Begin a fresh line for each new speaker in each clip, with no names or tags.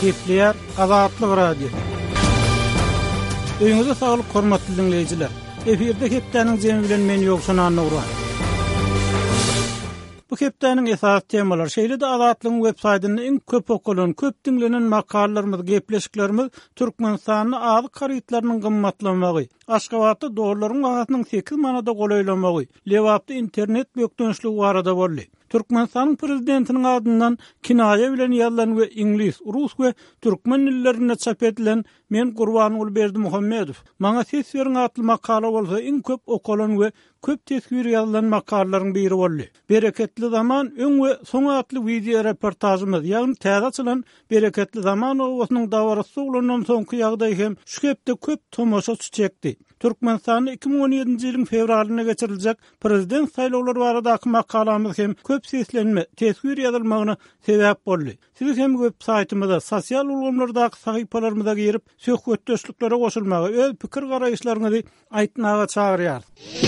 Kepler Azatlyk radio. Öňüňizde saglyk hormatly dinleýijiler. Eferde Keplerniň jemi bilen men ýoksan anlaýar. Bu Keplerniň esas temalar şeýle-de Azatlygyň web saýtyny iň köp okulan, köp dinlenen makallalarymyz, gepleşiklerimiz Türkmenistanyň azy karytlarynyň gymmatlamagy, Aşgabatda dolarlaryň bahasynyň 8 manada golaýlamagy, Lewapda internet bökdönçligi barada boldy. Türkmenistanyň prezidentiniň adyndan kinaýa bilen ýazylan we ingliz, rus we türkmen dillerinde çap edilen Men Gurbanyň Berdi Muhammedow. Maňa ses beriň atly makala bolsa iň köp okulan we köp tesbir ýazylan makalaryň biri boldy. Bereketli zaman öň we soň atly video reportajymyz, ýagny täze açylan Bereketli zaman owasynyň dawarasy ulandan soňky ýagdaý hem şu hepde köp tomoşa çekdi. Türkmenistanyň 2017-nji ýylyň fevralyna geçiriljek prezident saýlawlary baradaky makalamyz hem köp seslenme, tesbir ýazylmagyna sebäp boldy. Siz hem web saýtymyzda, sosial ulgamlardaky sahypalarymyza girip söhbetdeşliklere goşulmagy, öz pikir garaýşlaryňyzy aýtmaga çagyrýar.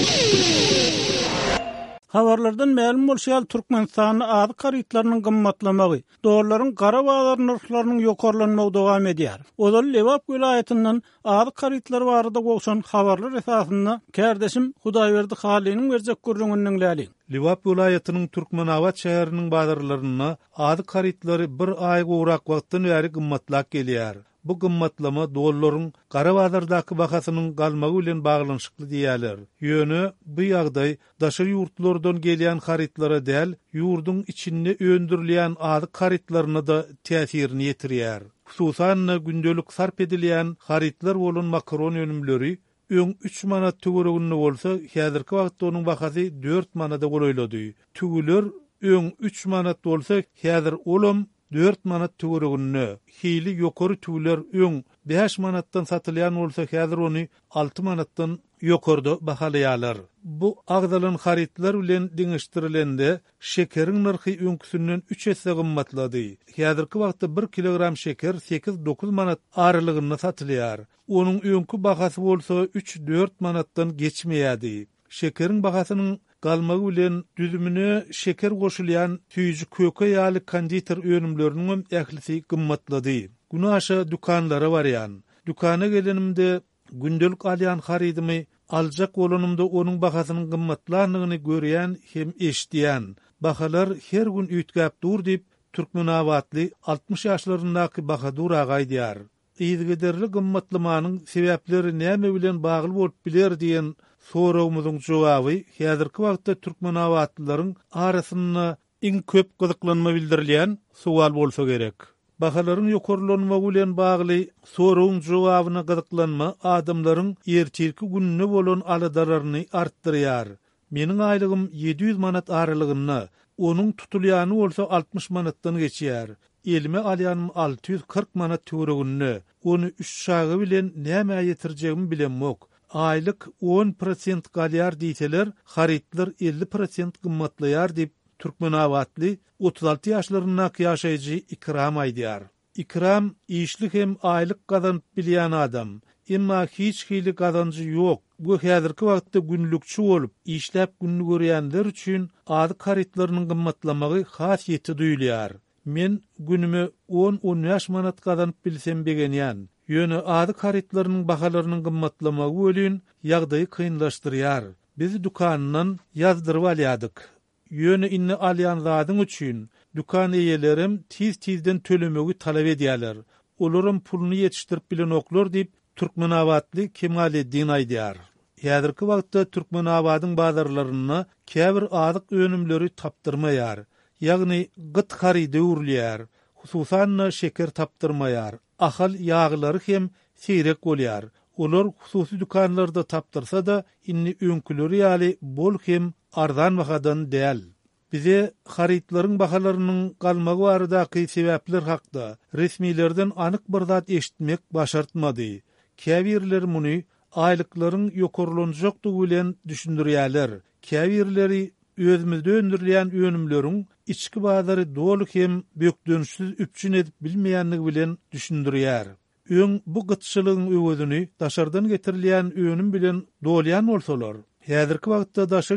Habarlardan ma'lum bolýar, Türkmenistanyň azy karytlarynyň gymmatlamagy, dolarlaryň gara bazar narhlarynyň ýokarlanmagy dowam edýär. Ozal Lewap welaýatynyň azy karytlary barada goşan habarlar esasynda kärdeşim Hudaýberdi Halynyň berjek görüňünden läli.
Lewap welaýatynyň Türkmenawat şäheriniň bazarlaryna azy karytlary bir aý gowrak wagtdan bäri gymmatlak gelýär. Bu gymmatlama dollaryň gara bazardaky bahasynyň galmagy bilen baglanyşykly diýerler. Ýöne bu ýagdaý daşary ýurtlardan gelýän harytlara däl, ýurdun içinde öndürilýän azy harytlaryna da täsirini ýetirýär. Hususan gündelik sarp edilýän harytlar bolan makaron önümleri öň 3 manat töwereginde bolsa, häzirki wagtda onuň bahasy 4 manada golaýlady. Tügüler öň 3 manat bolsa, häzir olam 4 manat töwereginde. Hili ýokary tügüler öň 5 manatdan satylýan bolsa, häzir ony 6 manatdan ýokarda bahalýarlar. Bu agdalan harytlar bilen diňişdirilende şekeriň narhy öňküsünden 3 hesse gymmatlady. Häzirki wagtda 1 kilogram şeker 8-9 manat aralygynda satylýar. Onuň öňkü bahasy bolsa 3-4 manatdan geçmeýärdi. Şekeriň bahasynyň galmagy bilen düzümüne şeker goşulýan tüýjü köke ýaly konditer önümleriniň ählisi gymmatlady. Güni aşa dükanlara barýan. Dükana gelenimde gündelik alýan harydymy aljak bolanymda onuň bahasynyň gymmatlanlygyny görýän hem eşitýän. Bahalar her gün üýtgäp dur diýip Türkmenawatly 60 ýaşlaryndaky Bahadur agay diýär. Ýygyderli gymmatlamanyň sebäpleri näme bilen bagly bolup biler diýen sorawmyzyň jogaby häzirki wagtda Türkmenawatlylaryň arasynda iň köp gyzyklanma bildirilýän sual bolsa gerek. Bahalaryň ýokarlanmagy bilen bagly sorawyň jogabyna gyzyklanma adamlaryň ertirki gününe bolan aladararyny artdyrýar. Meniň aýlygym 700 manat aralygynda, onuň tutulýany bolsa 60 manatdan geçýär. Elime alýanym 640 manat töwereginde. Onu 3 şagy bilen näme ýetirjegimi bilenmok. Aylyk 10% galýar diýseler, harytlar 50% gymmatlaýar diýip Türkmenawatly 36 ýaşlaryndaky ýaşaýjy Ikram aýdýar. Ikram işlik hem aylyk gazanyp bilýän adam. Emma hiç hili gazanjy ýok. Bu häzirki wagtda günlükçi bolup, işläp günni görýänler üçin azy harytlarynyň gymmatlamagy has ýeti duýulýar. Men günüme 10-15 manat gazanyp bilsem begenýän. Ýöne azy harytlarynyň bahalarynyň gymmatlamagy bolýan ýagdaýy kynlaşdyrýar. Biz dükanynyň ýazdyryp alýadyk. Ýöne inni alýan zadyň üçin dükan eýelerim tiz-tizden tölemegi talap edýärler. Olaryň puluny ýetişdirip bilen oklar diýip Türkmenawatly Kemaleddin aýdýar. Häzirki wagtda Türkmenawatyň bazarlaryna käbir azyk önümleri tapdyrmaýar. Ýagny gyt harydy urlýar. Hususan şeker tapdyrmaýar. Ahal ýaglary hem seýrek bolýar. Olar hususy dükanlarda tapdyrsa da inni öňküleri ýaly bol hem arzan bahadan däl. Bize harytlaryň bahalarynyň galmagy baradaky sebäpler hakda resmilerden anyk bir zat eşitmek başartmady. Käbirler muny aýlyklaryň ýokarlanjakdygy bilen düşündirýärler. Käbirleri özümizde öndürilýän önümleriň içki bazary dolu hem bökdönüşsiz üpçün edip bilmeýänligi bilen düşündirýär. Öň bu gytçylygyň öwüdüni daşardan getirilýän önüm bilen dolýan bolsalar, häzirki wagtda daşary ýurt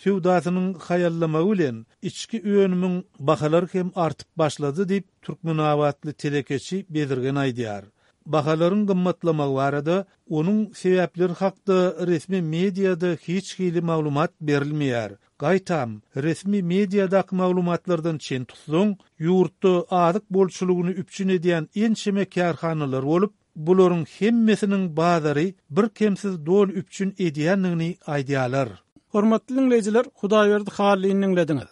süwdasynyň hayallamagy bilen içki öňümiň bahalar hem artyp başlady diýip Türkmenawatly telekeçi bedirgen aýdýar. Bahalaryň gymmatlamagy barada onuň sebäpleri hakda resmi mediada hiç hili maglumat berilmeýär. Gaýtam, resmi mediadaky maglumatlardan çen tutsaň, ýurtda adyk bolçulugyny üpçün edýän ençeme kärhanalar bolup, bularyň hemmesiniň bazary bir kemsiz dol üpçün edýänligini aýdýarlar.
Hormatly dinleýijiler, Hudaýberdi halini dinlediňiz.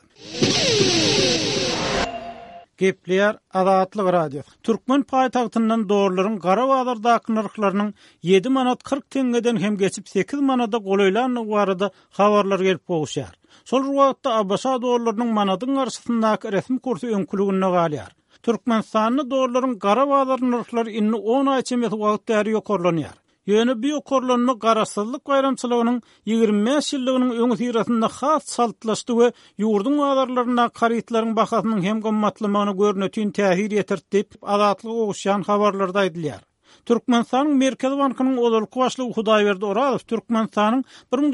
Gepler Azatlyk radio. Türkmen paýtagtyndan doğruların Garawazardaky narhlarynyň 7 manat 40 tengeden hem geçip 8 manada golaylanlygy barada habarlar gelip bolýar. Sol wagtda Abbasa doğrularının manadyň garşysyndaky resmi kursu öňkülügine galýar. Türkmenistanyň doğruların Garawazar narhlary inni 10 ay içinde wagtda ýokarlanýar. Ýöne bu ýokarlanma garaşsyzlyk gaýramçylygynyň 25 ýyllygynyň öňü sirasynda has saltlaşdy we ýurdun wagtlaryna karytlaryň bahasynyň hem gymmatlamagyna görnetýän täsir ýetirdi diýip Azatlyk oguşan habarlarda aýdylýar. Türkmenistanyň Merkezi Bankynyň odalyk başlygy Hudaýberdi Orazow Türkmenistanyň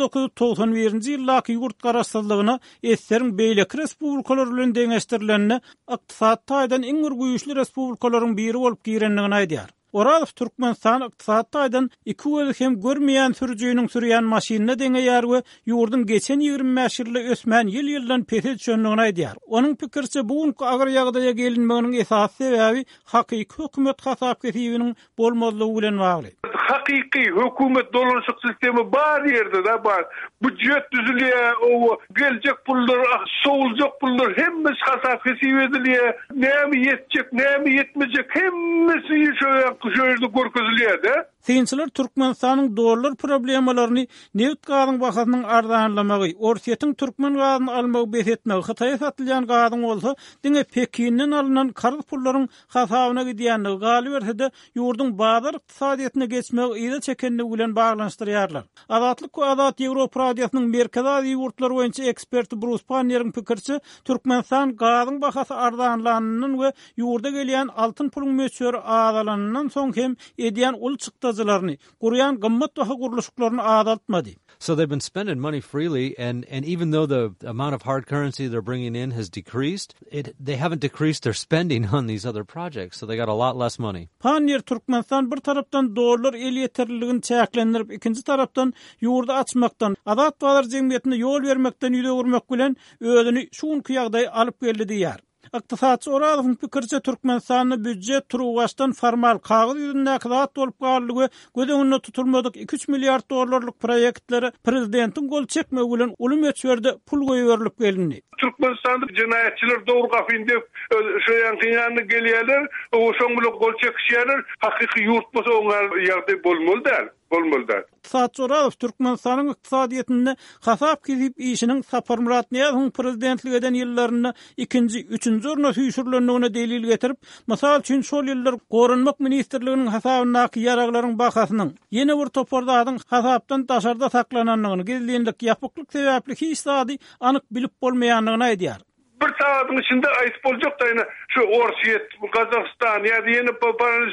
1991-nji ýyldaky ýurt garaşsyzlygyna eserin beýleki respublikalar bilen deňeşdirilenine ykdysat taýdan iň güýçli respublikalaryň biri bolup girenligini aýdýar. Orazow Türkmenistan ykdysat taýdan 2 gözi hem görmeýän sürüjüniň sürýän maşynyna deňeýär we ýurdun geçen 25 ýylda ösmän ýyl-ýyldan pete düşenligini aýdýar. Onuň pikirçe bugünkü agyr ýagdaýa gelinmeginiň esas sebäbi hakyky hökümet hasap kesibiniň bolmazlygy bilen bagly.
Hakyky hökümet dolanşyk sistemi bar ýerde de bar. Budjet düzülýär, o geljek pullar, soğulacak pullar hemmesi hasap kesip edilýär. Näme ýetjek, näme ýetmejek hemmesi şöýerde görkezilýär de.
Synçylar Türkmenistanyň dolar problemalaryny neft gazynyň bahasynyň ardanlamagy, Orsiýetiň Türkmen gazyny almagy besetmegi, Hytaýa satylýan gazyň bolsa, diňe Pekinden alynan karz pullaryň hasabyna gidýänligi galy berse-de ýurdun bazar ykdysadyetine geçmegi ýa-da çekenligi bilen baglanşdyrýarlar. Azatlyk we Azat Ýewropa radiosynyň Merkezi Aziýa ýurtları boýunça eksperti Bruce Panner'in pikirçe Türkmenistan gazyň bahasy ardanlanynyň we ýurda gelýän altyn puluň möçüri azalanynyň soň hem edýän ul çykdajalarny, gurýan gymmat baha guruluşlaryny azaltmady.
So they've been spending money freely, and even though the amount of hard currency they're bringing in has decreased, they haven't decreased their spending on these other projects, so they got a lot less money.
Panner Türkmenistan bir tarapdan dolar el yeterliligini çäklendirip, ikinci tarapdan ýurda açmakdan, Azat bazar jemgyýetine ýol bermekden ýüregürmek bilen özüni şuňky ýagdaý alyp geldi diýär. Ykdysatçy Orazowyň pikirçe Türkmenistanyň büdjet turuwastan formal kagyz ýüzündäki zat bolup galygy gödeňinde tutulmadyk 2-3 milliard dolarlyk proýektleri prezidentiň gol çekmegi bilen uly meçberde pul goýuberilip gelindi.
Türkmenistanda cinayetçiler doğru kafin deyip şöyen kıyağını geliyorlar, o şonbulu gol çekişiyorlar, hakiki yurt bolsa onlar ýagdaý bolmaly.
Ykdysatçy Orazow Türkmenistanyň ykdysadyetinde hasap kesip işiniň Sapar Murat Niýazowyň prezidentlik eden ýyllaryna 2-nji, 3-nji orna süýşürlendigine delil getirip, mysal üçin şol ýyllar Gorunmak ministrliginiň hasabynaky ýaraglaryň bahasynyň ýene bir topardadyň hasapdan daşarda saklananlygyny, gizlenlik, ýapyklyk sebäpli hiç zady anyk bilip bolmaýanlygyny aýdýar.
Bir saatin içinde ayıp olacak da yine şu Orsiýet, Kazakistan ya da yeni paranız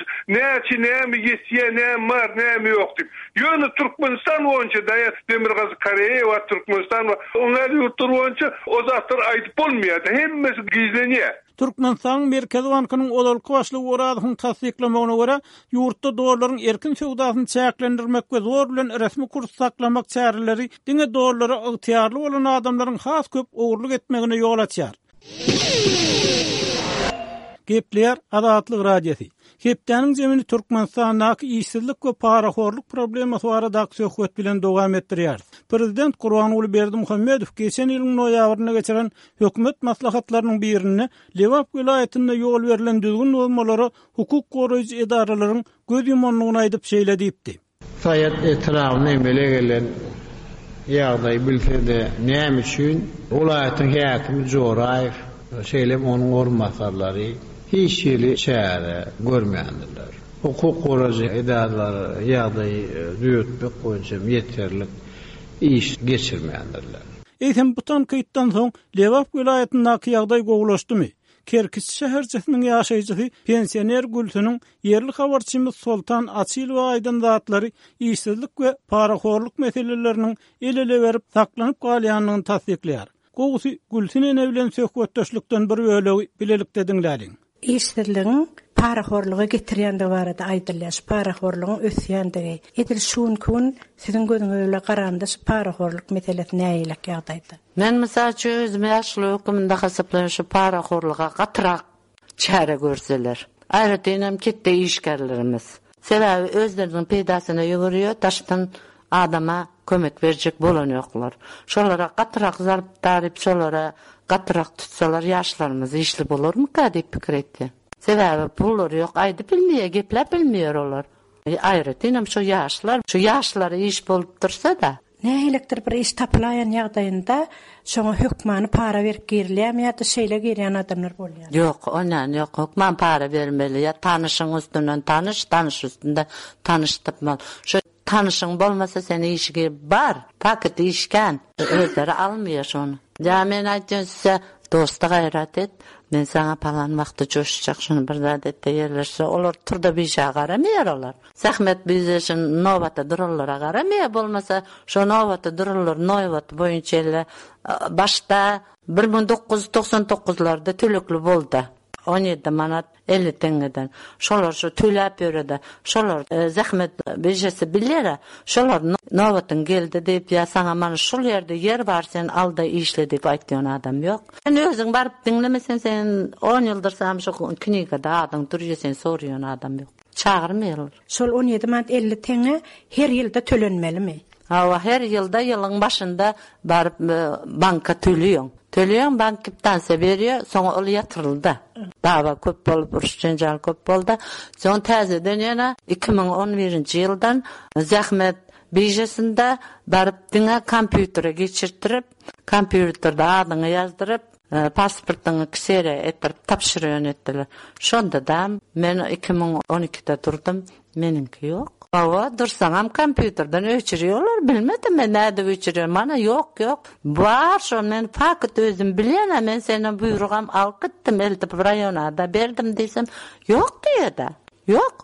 näme yesiye, näme var, näme yok deyip. Yönü Türkmenistan boýunça da Demirgazy Koreýa we Türkmenistan onlar ýurtlar boýunça o zatlar ayıp bolmaýar. Hemmesi gizlenýär.
Türkmenistanyň Merkezi Bankynyň odalyk başlygy Orazowyň tasdiklamagyna görä, ýurtda dolarlaryň erkin söwdasyny çäklendirmek we zor bilen resmi kurs saklamak çäreleri diňe dolara ygtyarly bolan adamlaryň has köp ogurlyk etmegine ýol açýar. Gepler Azatlyk radiosi. Hepdeniň jemini Türkmenistanyň işsizlik we paraxorluk problemasy barada söhbet bilen dowam etdirýär. Prezident Gurbanuly Berdimuhammedow geçen ýylyň noýabryna geçiren hökümet maslahatlarynyň birini Lewap vilayetinde ýol berilen düzgün bolmalary hukuk goraýjy edaralaryň göz ýumanlygyny aýdyp şeýle diýipdi.
Saýat etrawyna emele gelen ýagdaý bilsede näme üçin vilayetyň häkimi Joraýew şeýle onuň orunmasarlary hiç ýyly çäre görmeýändirler. Hukuk goraýjy edaralary ýagdaý düýetmek boýunça ýeterlik iş geçirmeýändirler.
Eýsem bu tankytdan soň Lewap vilayetindaky ýagdaý goýulaşdymy? Kerkis şäherçesiniň ýaşaýjysy pensioner Gülsüniň yerli habarçymyz Sultan Asyl we Aýdan zatlary işsizlik we paraxorluk meseleleriniň elele berip saklanyp galýanyny tasdikleýär. Gowsy Gülsünen bilen söhbetdeşlikden bir bölegi bilelikde diňläliň.
İşsizligiň paraxorlugy getirýände barada aýdylýar. Paraxorlugyň ösýändigi. Edil şuň kun siziň gözüňizle garanda paraxorluk meselesi näýilik ýagdaýda?
Men mysal üçin özüme ýaşly hökümde hasaplan şu paraxorluga gatyrak çäre görseler. Aýratynam ketde işgärlerimiz. Sebäbi özleriniň peýdasyna ýögürýär, taşdan adama kömek berjek bolan ýoklar. Şolara gatyrak zarp tarip, şolara gatyrak tutsalar ýaşlarymyz işli bolarmy ka diýip pikir etdi. Sebäbi pullar ýok, aýdy bilmeýär, gepläp bilmeýär olar. Aýratynam şu ýaşlary iş bolup dursa da,
nähilekdir bir iş tapylaýan ýagdaýynda şoňa hökmany para berip girilýärmi, şeýle girýän adamlar bolýar.
Yok, onan yok. Hukman para vermeli. Ya tanışın üstünden tanış üstünde tanıştırmalı. Şu tanışın bolmasa seni işe bar. Paket işken. Özleri almıyor şunu. Ya men aytýan size dosta gayret et. Men sana palan wagty joşacak şunu bir zat etde yerleşse olar turda bir şey garamayar olar. Zahmet bize şun nowata durullara garamaya bolmasa şu nowata durullar nowat boýunça başta 1999'larda tülükli boldu. 17 manat 50 tengeden. Şolar şu tülap berdi. Şolar zahmet bejesi bilýär. Şolar nowatyn geldi diýip ýa saňa mana şol ýerde yer bar sen alda işle diýip aýtýan adam ýok. Sen özüň baryp dinlemesen sen 10 ýyldyr sam şu knigada adam durýar sen sorýan adam ýok. Çağırmýarlar.
Şol 17 manat 50 tenge her ýylda tölenmelimi?
Hawa her ýylda ýylyň başynda baryp banka töleýän. Töleýän bank kiptansa berýär, soňra ol ýatyryldy. Dawa köp bolup, uruşjanjal köp boldy. Soň täzeden ýana 2011-nji ýyldan zahmet bejesinde baryp diňe kompýutere geçirtirip, kompýuterda adyny ýazdyryp, pasportyny ksere etdirip tapşyrýan etdiler. Şonda da men 2012-de durdum, meninki ýok. Hawa dursaňam kompýuterden öçürýärler, bilmedim men näde öçürýär. Mana ýok. Bar şo men paket özüm bilýän, men seni buyrugam alyp gitdim, eltip raýona da berdim diýsem, ýok diýdi. Ýok.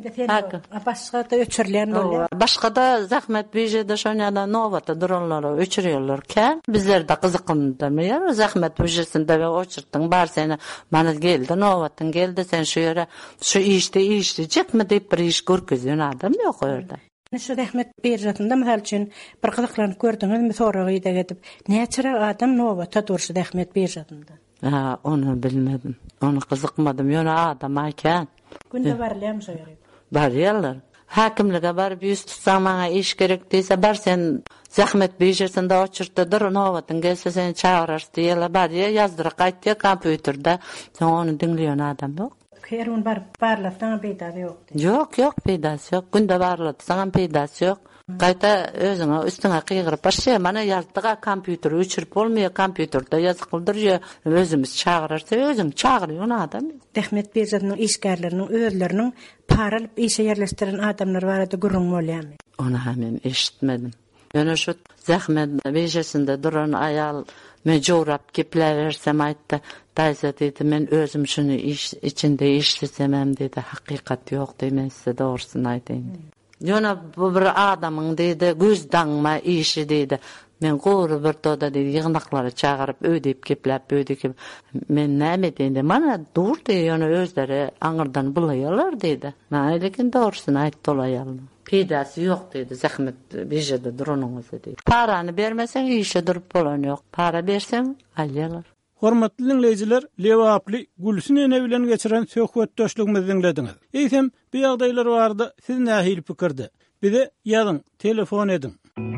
Başga da öçürýän bolýar.
Başga da zahmet bejede şoňada nowata durullara öçürýärlerken bizler de gyzyklandyr. Zahmet bejesinde we oçurtdyň bar seni mana geldi, nowatyn geldi, sen şu ýere şu işde jekmi diýip bir iş görkezýän adam ýok ýerde.
Şu zahmet bejatynda mysal üçin bir gyzyklanyp gördüňizmi soragyda gedip, näçe adam nowata durşy zahmet bejatynda?
Ha, onu bilmedim. Onu gyzykmadym. Ýöne adam aýkan.
Günde barlýam şo ýere.
Barýarlar. Hakimlige barıp ýüz tutsaň maňa iş gerek diýse bar sen zahmet bejesinde oçurtdyr, nowatyn gelse seni çağırar diýerler. Barýar ýazdyryp aýtdy kompýuterda. Sen onu dinleýän adam ýok.
Kerun barlasaň peýdasy ýok.
Ýok, peýdasy ýok. Günde barlatsaň peýdasy ýok. Gaýta özüňe üstüňe gyýgyryp başa mana ýazdyga kompýuter öçürip bolmaýar, kompýuterda ýazykyldyr, özümiz çağırarsa özüň çağırýan adam.
Zahmet bejetynyň işgärleriniň özleriniň paralyp işe ýerleşdiren adamlar barada gurrun bolýarmy?
Onu hemen eşitmedim. Ýöne şu zahmet bejesinde duran aýal mejurap geplersem aýtdy. Daýsa diýdi, men özüm şunu iş içinde işlesemem diýdi. Hakykat ýok diýmen size dogrusyny aýtayım. Ýöne bu bir adamyň diýdi, göz daňma işi diýdi. Men gowy bir toda diýdi, ýygnaklary çağıryp öýdip gepläp men näme diýdi? Mana dur diýdi, ýöne özleri aňyrdan bulaýarlar diýdi. Men lekin dogrusyny aýtdy olaýarlar. Peýdasy ýok diýdi, zahmet bejede duranyňyz diýdi. Parany bermeseň işe durup bolan ýok. Para berseň alýarlar.
Hormatly dinleyijiler, Lewaply Gülsünen bilen geçiren söhbetdeşligimizi dinlediňiz. Eýsem, bu ýagdaýlar barada siz nähili pikirde? Bize ýazyň, telefon edin.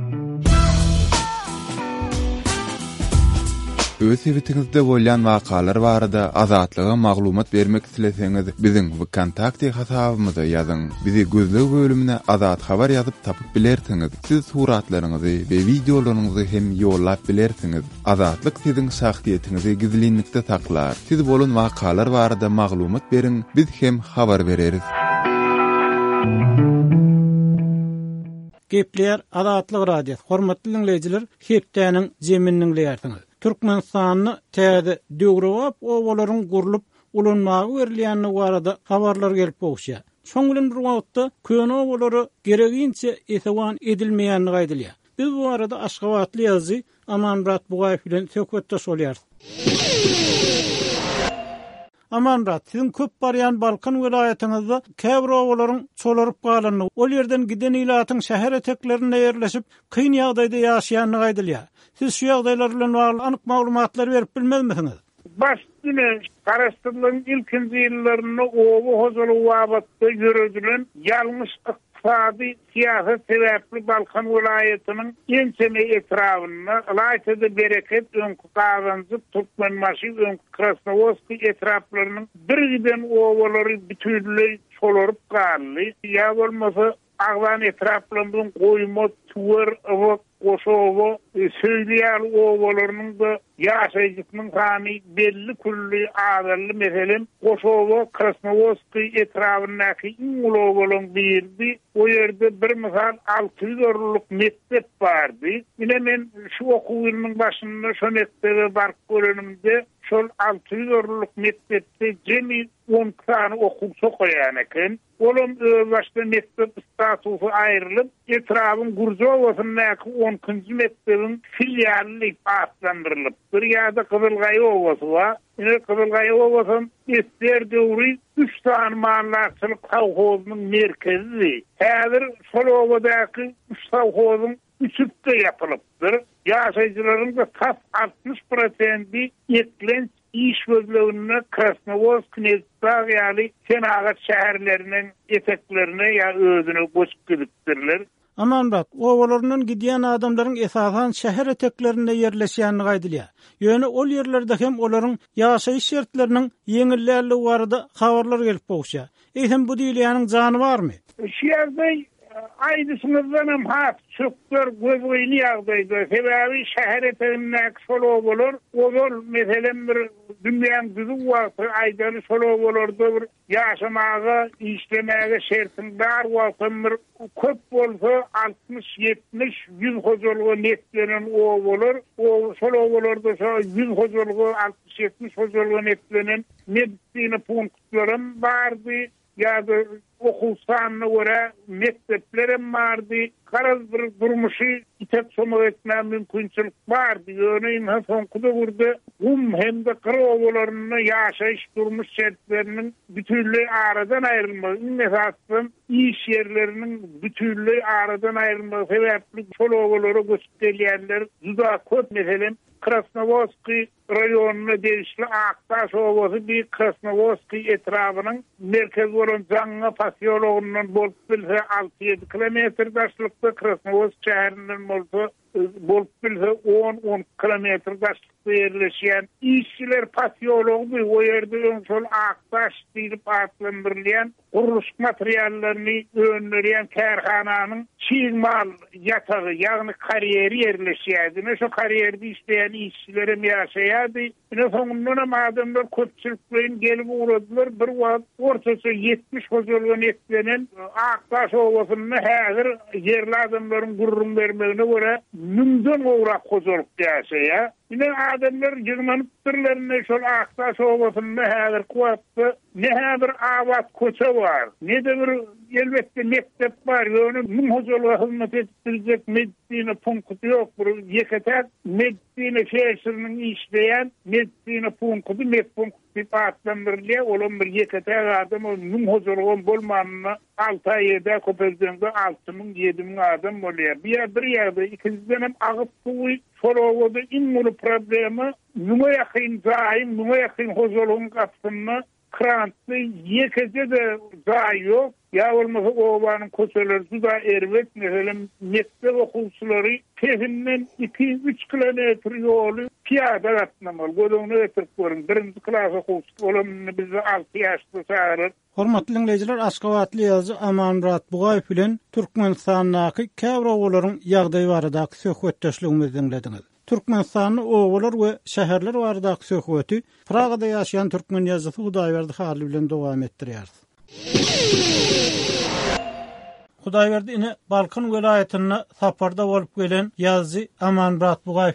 Öz sebetiňizde bolýan wakalar barada azatlyga maglumat bermek isleseňiz, biziň kontakty hasabymyza ýazyň. Bizi gözlegi bölümine azat habar ýazyp tapyp bilersiňiz. Siz suratlaryňyzy we videolaryňyzy hem ýollap bilersiňiz. Azatlyk siziň şahsiýetiniňizi gizlinlikde saklar. Siz bolan wakalar barada maglumat beriň, biz hem habar bereriz. Gepler Azatlyk radio. Hormatly dinleyijiler, hepdeniň jemininiň leýärsiňiz.
Türkmenistanyny täze döwrewap owalaryň gurulup ulanmagy berilýänine barada habarlar gelip bolýar. Şoň bilen bir wagtda köne owalary gereginçe etewan edilmeýänini gaýdylýar. Biz bu arada Aşgabatly ýazy Amanrat Bugaýew bilen söhbetde bolýar. Amanrat, sizin köp barýan Balkan welaýatyňyzda käbir owalaryň çolaryp galyny, ol ýerden giden ilatyň şäher eteklerine ýerleşip kyn ýagdaýda ýaşaýanyny gaýdylýar. Siz şu ýagdaýlar bilen bagly anyk maglumatlar berip bilmezmisiniz?
Başdyny garaşdyrylan ilkinji ýyllarynda owu hozaly wagtda ýöredilen ýalňyş iqtisady siýasat sebäpli Balkan welaýatynyň ensemi etrawyna laýtydy bereket öňkü kazanjy Türkmenmaşy öňkü Krasnovodsk etraplarynyň birden owalary bütünlüği çolaryp galy. Ýa bolmasa Aglan etraplarynyň goýma tuwar we Kosovo söýleýär owalarynyň da ýaşaýjykynyň sany belli kully adally meselen Kosovo Krasnovodsk etrawynyňky owalaryň birdi. O ýerde bir misal 600 orlyk mektep bardy. Mine men şu okuw ýylynyň başynda şu mektebe barıp görenimde şol 600 orlyk mektepde jemi 10 tane okuwçy goýan eken. Olum başda mektep statusy aýrylyp, etrawyň Gurzowasynyňky 10-njy mektebin filialy adlandyrylyp, bir ýa-da Kızılgaý owasy bar. Ine Kızılgaý owasyň ester döwri 3 tane maňlaçylyk kawhozynyň merkezi. Häzir şol owadaky 3 kawhozyň üçüpde ýapylypdyr. Ýaşaýjylaryň da 60% etlenç iş gözlegine Krasnovodsk, Kneztag ýaly senagat şäherleriniň eteklerine ýa özüne goşup gidipdirler.
Amanrat, owalarynyň gidýän adamlaryň esasan şäher eteklerinde ýerleşýänini gaýdylýar. Ýöne ol ýerlerde hem olaryň ýaşaýyş şertleriniň ýeňillärligi barada habarlar gelip bolýar. Eýsem bu diýilýäniň jany barmy?
Şeýerden aýdysynızdan hem hat çöktür gözüni ýagdaýda sebäbi şäher etegindäki şolo bolar. Ol meselen bir dünýäň düzü wagty aýdany şolo bolardy bir ýaşamaga, işlemäge şertin bar wagtymyr köp bolsa 60-70 100 hojalygy netlenen o bolar. O şolo bolardy 100 hojalygy 60-70 hojalygy netlenen medisina punktlarym bardy. ýa-da okuwsanyna görä mekteplerim bardy. Garaz bir durmuşy itek soňa etmä mümkinçilik bardy. Ýöne soňkuda gurdy. Hem de gyrowlaryny ýaşaýyş durmuş şertleriniň bütünlüği aradan aýrylmagy, mesatyn iş ýerleriniň bütünlüği aradan aýrylmagy sebäpli şolowlary gösterýärler. Juda köp meselen Krasnovodsk raýonuny degişli Aktaş owasy bir Krasnovodsk etrawynyň merkez bolan Janga pasiýologynyň bolup bilse 6-7 kilometr daşlykda Krasnovodsk şäherinden bolup bilse 10 kilometr daşlykda ýerleşýän işçiler pasiýology o ýerde şol Aktaş diýip adlandyrylýan guruluş materiallaryny öňlerýän kärhananyň çiğmal ýatagy ýagny karýeri ýerleşýärdi. Şo karýerde işleýän işçiler ýaşaýardy. Ine soňundan adamlar köpçülik bilen gelip uradylar. Bir wagt ortaça 70 hojalygy netlenen Aktaş owasyny häzir yerli adamlaryň gurrun bermegine görä münden gowrak hojalyk ýaşaýar. Ine adamlar ýygmanyp birlerine şol Aktaş owasyny häzir kuwatdy. Nähädir awat köçe bar. Näde bir elbetde mektep bar. Ýöne müm hojalyga hyzmat etdirjek medisina punkty ýok. Bir ýeketek medisina şäheriniň işleýän medisina punkty, medpunkty adlandyrylýar. Olam bir ýeketek adam müm hojalygy bolmanyna 6 aýda köpeldiňde 6000-7000 adam bolýar. Bir ýerde ikinciden hem agyp suwy şolowda iň problemi numa ýakyn zaýym, numa ýakyn hojalygyň gatsyny krantly ýekede de zaý ýok. Ya olmasa owanyň köçeleri da erbet meselen mektep okuwçylary tehinden 2-3 kilometr ýoly piýada gatnamaly. Gödüňe ötüp görün. 1-nji klas okuwçy bolanny bize 6 ýaşda çağırır.
Hormatly dinleýijiler, Aşgabatly ýazy Amanrat Bugaýew bilen Türkmenistanyňky käbir owalaryň ýagdaýy baradaky söhbetdeşligimizi dinlediňiz. Türkmenistanyň owalar we şäherler baradaky söhbeti Pragada ýaşaýan türkmen ýazgysy Hudaýberdi Haly bilen dowam etdirýär. Hudaýberdi ine Balkan welaýatyna saparda bolup gelen ýazgy Amanrat Bugaýew bilen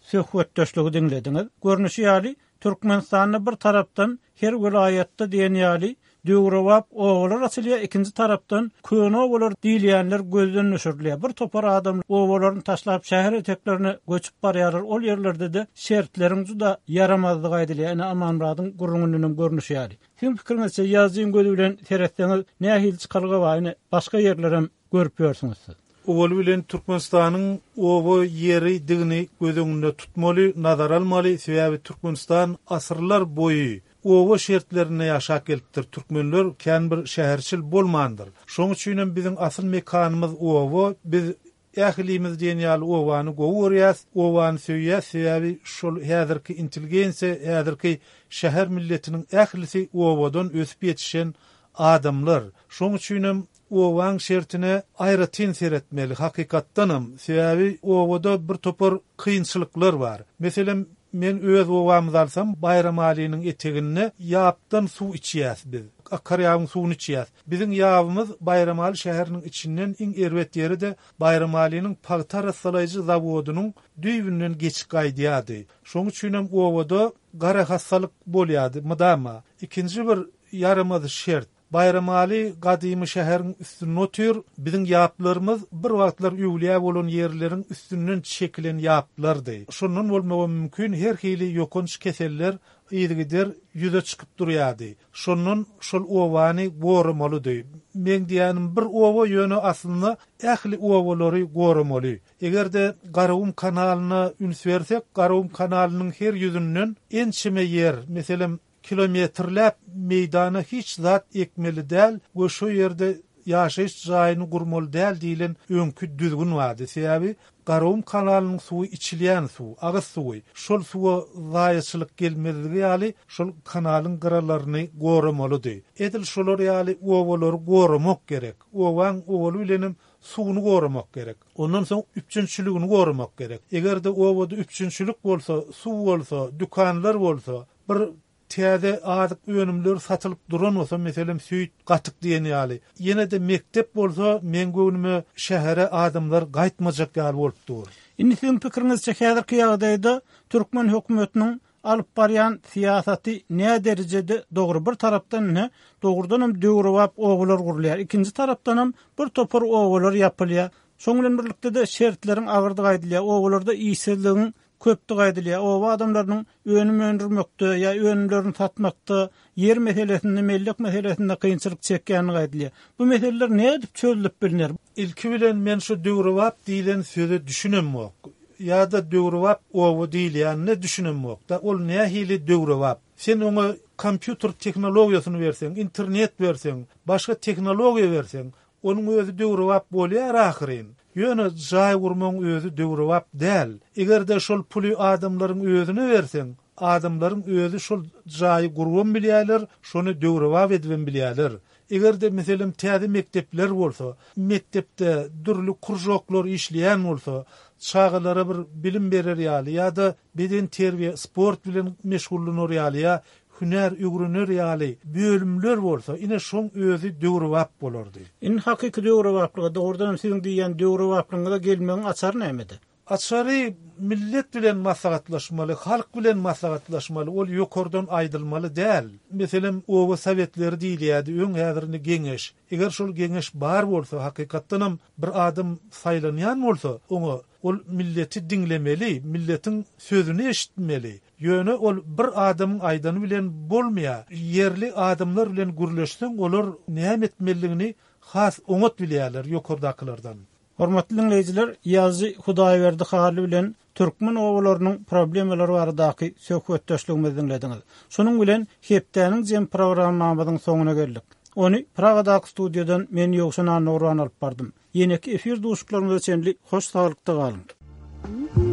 söhbetdeşligi dinlediňiz. Görnüşi ýaly Türkmenistanyň bir tarapdan her vilayatda diýen ýaly Döwrewap oğlar asylya, ikinci tarapdan köne oğlar diýilýänler gözden düşürilýär. Bir topar adam oğlaryny taşlap şäher eteklerine göçüp barýarlar. Ol ýerlerde de şertleriň juda yaramazlygy aýdylýar. Ene Amanradyň gurrungynyň görnüşi ýaly. Siň pikirinizçe ýazyň gözü bilen seretseňiz nähil çykarlygy baryny başga ýerlerem görüp ýörsiňiz.
Ol bilen Türkmenistanyň owa ýeri digini gözüňde tutmaly, nazar almaly. Sebäbi Türkmenistan asyrlar boýy owa şertlerine ýaşap gelipdir. Türkmenler kän bir şäherçil bolmandyr. Şoň üçin biziň asyl mekanymyz owa, biz ählimiz diýen ýaly owany gowurýas, owany söýýäs. Sebäbi şol häzirki intelligensiýa, häzirki şäher milletiniň ählisi owadan ösüp ýetişen adamlar. Şoň üçin owaň şertine aýratyn seretmeli. Hakykatdanam. Sebäbi owada bir topar kynçylyklar bar. Meselem men öz owamyzy alsam, Bayram Ali'niň etegine ýapdan suw içýäs biz. Akarýagyň suwuny içýäs. Biziň ýabymyz Bayram Ali şäheriniň içinden iň erwet ýeri de Bayram Ali'niň pagtar asalaýjy zawodynyň düýbünden geçip gaýdýady. Şoň üçin hem owada gara hassalyk bolýady. Mydama ikinji bir yaramaz şert. Bayram Ali gadymy şäheriň üstüne otur, biziň ýaplarymyz bir wagtlar üýlýä bolan ýerleriň üstünden çekilen ýaplardy. Şondan bolmagy mümkin, her hili ýokunç keseller ýygydyr ýüze çykyp durýardy. Şondan şol owany goramalydy. Men diýänim bir owa ýöne aslynda ähli owalary goramaly. Egerde Garawum kanalyna üns bersek, Garawum kanalynyň her ýüzünden ençime ýer, meselem kilometrläp meydana hiç zat ekmeli däl, we şu ýerde ýaşaýyş jaýyny gurmaly däl diýilen öňkü düzgün wady. Sebäbi Garawum kanalynyň suwy içilýän suw, agyz suwy. Şol suwa zaýaçylyk gelmezligi ýaly şol kanalyň gyralaryny goramalydy. Edil şolar ýaly owalary goramak gerek. Owaň owaly bilenim suwuny goramak gerek. Ondan soň üpçünçiligini goramak gerek. Egerde owada üpçünçilik bolsa, suw bolsa, dükanlar bolsa, bir täze adyk önümler satylyp duran bolsa, meselem süýt gatyk diýen ýaly. Ýene de mektep bolsa, men göwnüme şähere adamlar gaýtmajak ýaly bolup dur.
Indi siň pikirinizçe häzirki ýagdaýda Türkmen hökümetiniň alyp barýan siýasaty näme derejede dogry? Bir tarapdan ne? Dogrudan hem döwrewap oğlar gurulýar. Ikinji tarapdan hem bir topar oğlar ýapylýar. Şoň bilen birlikde de şertleriň agyrdygy aýdylýar. Oğlarda iýsizligiň köpdüg aýdylýar. Owa adamlaryň önümi öndürmekde ýa önümlerini satmakda, yer meselesinde, mellek meselesinde kynçylyk çekýäni aýdylýar. Bu meseleler näme dip çözülip bilinýär?
Ilki bilen men şu döwrewap diýilen sözi düşünemok. Ýa-da döwrewap owa diýilýänini düşünemok. Da ol nähili döwrewap? Sen oňa kompýuter teknologiýasyny berseň, internet berseň, başga teknologiýa berseň, onuň özü döwrewap bolýar ahyryn. Ýöne jaý gurmaň özü döwrewap däl. Egerde şol puly adamlaryň özüne berseň, adamlaryň özü şol jaý gurwan bilýärler, şonu döwrewap edip bilýärler. Egerde meselem täze mektepler bolsa, mektepde dürli kurjoklar işleýän bolsa, çağalara bir bilim berer ýaly ýa-da beden terbiýe, sport bilen meşgullanýar ýaly ýa hüner öwrenýär ýaly bölümler bolsa, ine şoň özü döwrewap bolardy.
In hakyky döwrewaplyga dogrudan siň diýen döwrewaplygyna gelmeň açar nämedi?
Açary millet bilen maslahatlaşmaly, halk bilen maslahatlaşmaly, ol ýokardan aýdylmaly däl. Meselem owa sowetleri diýilýärdi, öň häzirini geňeş. Eger şol geňeş bar bolsa, hakykatdanam bir adam saýlanýan bolsa, oňa ol milleti dinlemeli, milletin sözüni eşitmeli. Ýöne ol bir adamyň aýdany bilen bolmaýar. Yerli adamlar bilen gürleşsen, olar näme etmeligini has oňat bilýärler ýokardakylardan.
Hormatly dinleyijiler, ýazy Hudaýberdi haly bilen Türkmen owalarynyň problemleri baradaky söhbetdeşligimizi dinlediňiz. Şonuň bilen hepdäniň jem programmamyzyň soňuna geldik. Onu Pragadaky studiýadan men Ýogşan Nurwan alyp bardym. Ýene-ki efir duşuklarymyza çenli hoş saglykda galyň.